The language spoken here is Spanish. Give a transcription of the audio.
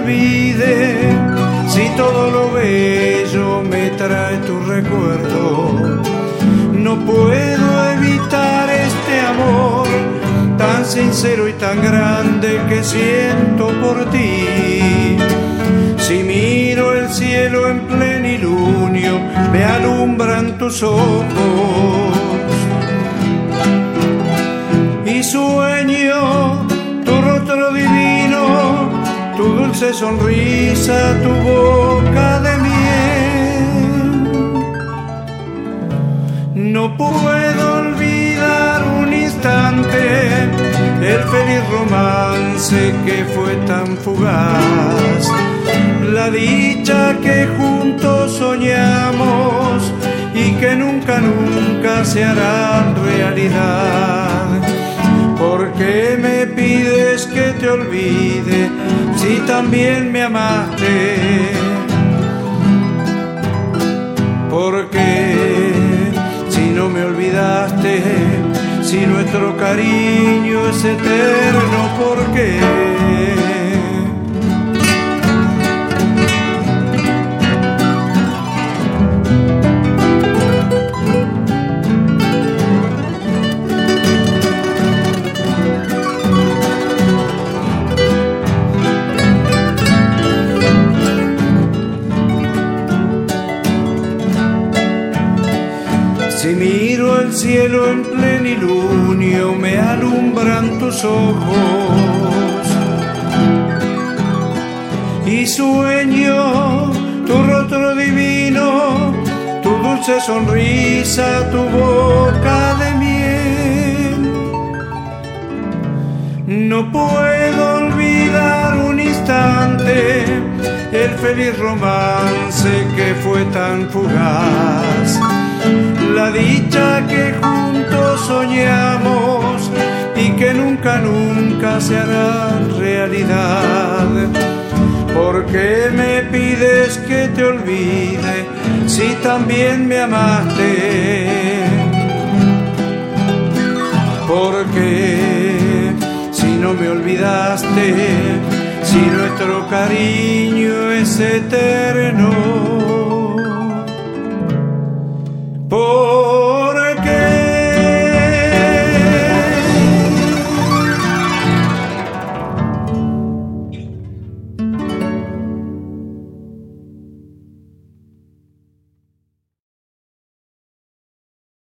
olvide, si todo lo bello me trae tu recuerdo. No puedo evitar este amor tan sincero y tan grande que siento por ti. Si miro el cielo en plenilunio, me alumbran tus ojos y sueño tu rostro divino, tu dulce sonrisa, tu boca de miel. No puedo olvidar un instante el feliz romance que fue tan fugaz, la dicha que juntos soñamos y que nunca, nunca se hará realidad. ¿Por qué me pides que te olvide si también me amaste? ¿Por qué si no me olvidaste, si nuestro cariño es eterno? ¿Por qué? Si miro el cielo en plenilunio, me alumbran tus ojos y sueño tu rostro divino, tu dulce sonrisa, tu boca de miel. No puedo olvidar un instante el feliz romance que fue tan fugaz, la dicha que juntos soñamos y que nunca, nunca se hará realidad. ¿Por qué me pides que te olvide si también me amaste? ¿Por qué si no me olvidaste, si nuestro cariño es eterno?